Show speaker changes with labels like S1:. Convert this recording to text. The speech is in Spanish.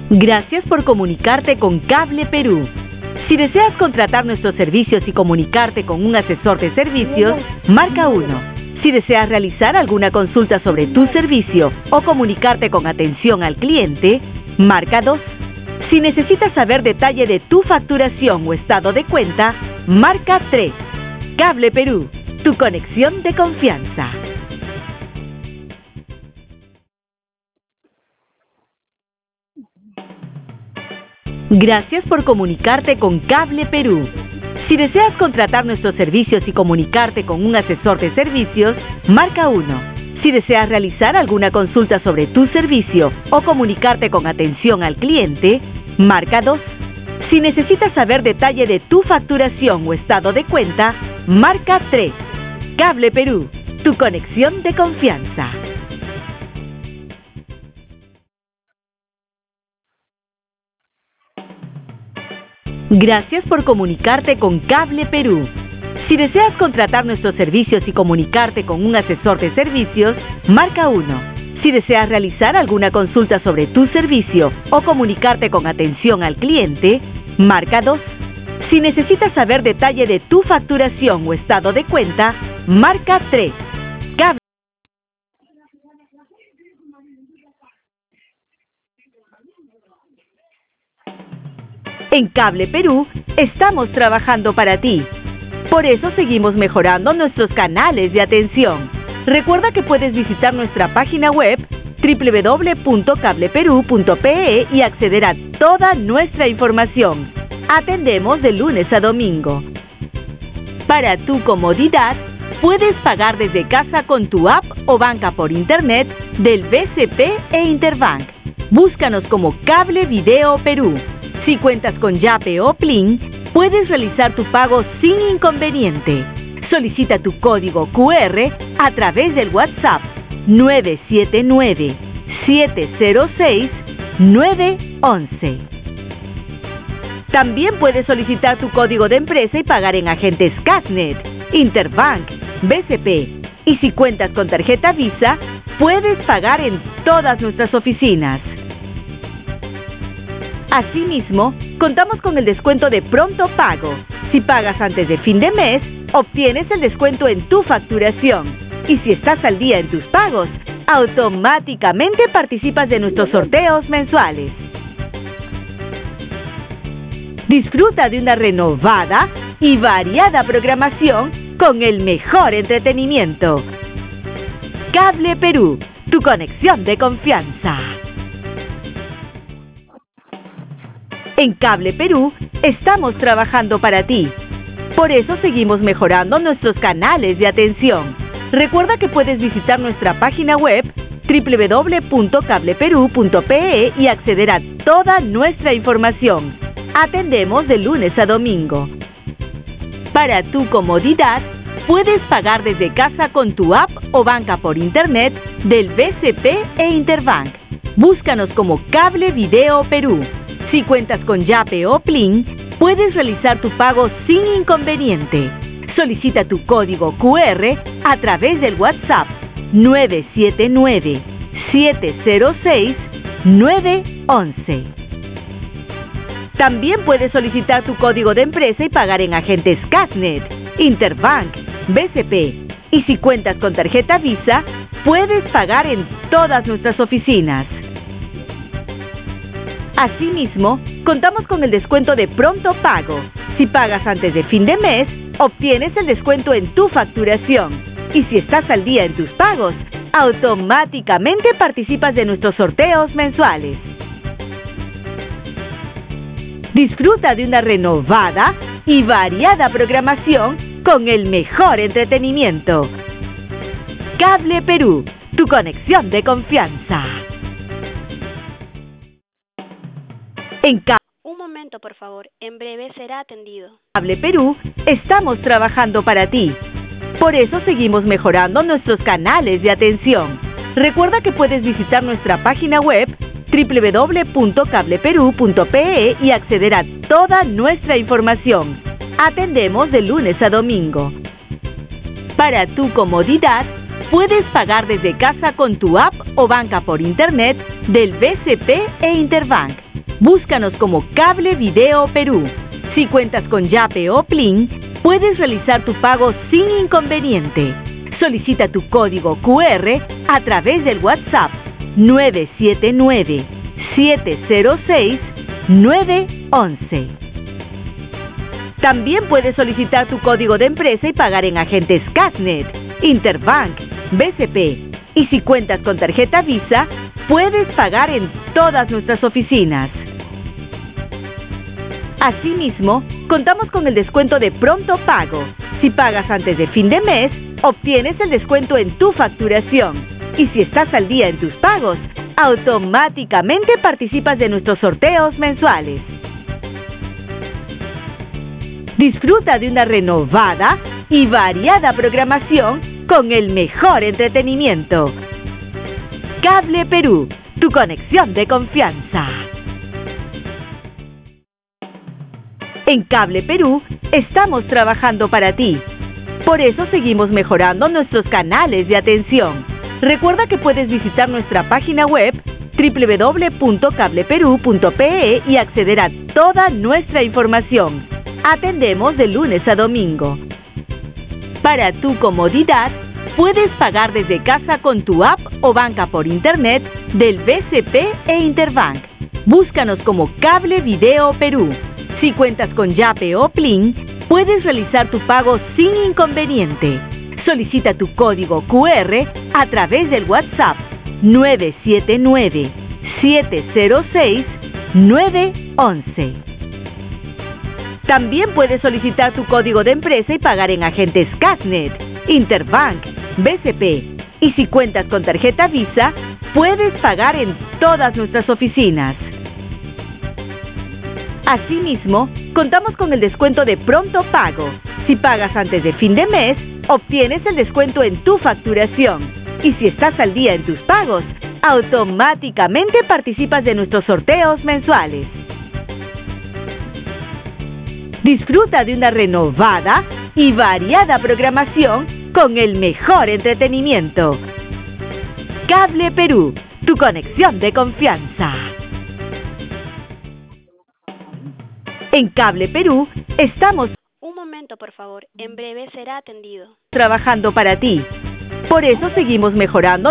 S1: Gracias por comunicarte con Cable Perú. Si deseas contratar nuestros servicios y comunicarte con un asesor de servicios, marca 1. Si deseas realizar alguna consulta sobre tu servicio o comunicarte con atención al cliente, marca 2. Si necesitas saber detalle de tu facturación o estado de cuenta, marca 3. Cable Perú, tu conexión de confianza. Gracias por comunicarte con Cable Perú. Si deseas contratar nuestros servicios y comunicarte con un asesor de servicios, marca 1. Si deseas realizar alguna consulta sobre tu servicio o comunicarte con atención al cliente, marca 2. Si necesitas saber detalle de tu facturación o estado de cuenta, marca 3. Cable Perú, tu conexión de confianza. Gracias por comunicarte con Cable Perú. Si deseas contratar nuestros servicios y comunicarte con un asesor de servicios, marca 1. Si deseas realizar alguna consulta sobre tu servicio o comunicarte con atención al cliente, marca 2. Si necesitas saber detalle de tu facturación o estado de cuenta, marca 3. Cable. En Cable Perú, estamos trabajando para ti. Por eso seguimos mejorando nuestros canales de atención. Recuerda que puedes visitar nuestra página web www.cableperú.pe y acceder a toda nuestra información. Atendemos de lunes a domingo. Para tu comodidad, puedes pagar desde casa con tu app o banca por internet del BCP e Interbank. Búscanos como Cable Video Perú. Si cuentas con Yape o Plin, puedes realizar tu pago sin inconveniente. Solicita tu código QR a través del WhatsApp 979-706-911. También puedes solicitar tu código de empresa y pagar en agentes Casnet, Interbank, BCP. Y si cuentas con tarjeta Visa, puedes pagar en todas nuestras oficinas. Asimismo, contamos con el descuento de pronto pago. Si pagas antes de fin de mes, obtienes el descuento en tu facturación. Y si estás al día en tus pagos, automáticamente participas de nuestros sorteos mensuales. Disfruta de una renovada y variada programación con el mejor entretenimiento. Cable Perú, tu conexión de confianza. En Cable Perú, estamos trabajando para ti. Por eso seguimos mejorando nuestros canales de atención. Recuerda que puedes visitar nuestra página web www.cableperú.pe y acceder a toda nuestra información. Atendemos de lunes a domingo. Para tu comodidad, puedes pagar desde casa con tu app o banca por internet del BCP e Interbank. Búscanos como Cable Video Perú. Si cuentas con Yape o Plin, puedes realizar tu pago sin inconveniente. Solicita tu código QR a través del WhatsApp 979-706-911. También puedes solicitar tu código de empresa y pagar en agentes Casnet, Interbank, BCP. Y si cuentas con tarjeta Visa, puedes pagar en todas nuestras oficinas. Asimismo, contamos con el descuento de pronto pago. Si pagas antes de fin de mes, obtienes el descuento en tu facturación. Y si estás al día en tus pagos, automáticamente participas de nuestros sorteos mensuales. Disfruta de una renovada y variada programación con el mejor entretenimiento. Cable Perú, tu conexión de confianza.
S2: Un momento, por favor. En breve será atendido.
S1: Cable Perú, estamos trabajando para ti. Por eso seguimos mejorando nuestros canales de atención. Recuerda que puedes visitar nuestra página web www.cableperú.pe y acceder a toda nuestra información. Atendemos de lunes a domingo. Para tu comodidad, puedes pagar desde casa con tu app o banca por internet del BCP e Interbank. Búscanos como Cable Video Perú. Si cuentas con Yape o Plin, puedes realizar tu pago sin inconveniente. Solicita tu código QR a través del WhatsApp 979-706-911. También puedes solicitar tu código de empresa y pagar en agentes Casnet, Interbank, BCP. Y si cuentas con tarjeta Visa, puedes pagar en todas nuestras oficinas. Asimismo, contamos con el descuento de pronto pago. Si pagas antes de fin de mes, obtienes el descuento en tu facturación. Y si estás al día en tus pagos, automáticamente participas de nuestros sorteos mensuales. Disfruta de una renovada y variada programación con el mejor entretenimiento. Cable Perú, tu conexión de confianza. En Cable Perú estamos trabajando para ti. Por eso seguimos mejorando nuestros canales de atención. Recuerda que puedes visitar nuestra página web www.cableperú.pe y acceder a toda nuestra información. Atendemos de lunes a domingo. Para tu comodidad, puedes pagar desde casa con tu app o banca por internet del BCP e Interbank. Búscanos como Cable Video Perú. Si cuentas con Yape o Plin, puedes realizar tu pago sin inconveniente. Solicita tu código QR a través del WhatsApp 979-706-911. También puedes solicitar tu código de empresa y pagar en agentes Casnet, Interbank, BCP. Y si cuentas con tarjeta Visa, puedes pagar en todas nuestras oficinas. Asimismo, contamos con el descuento de pronto pago. Si pagas antes de fin de mes, obtienes el descuento en tu facturación. Y si estás al día en tus pagos, automáticamente participas de nuestros sorteos mensuales. Disfruta de una renovada y variada programación con el mejor entretenimiento. Cable Perú, tu conexión de confianza. En Cable Perú estamos
S2: Un momento, por favor. En breve será atendido.
S1: trabajando para ti. Por eso seguimos mejorando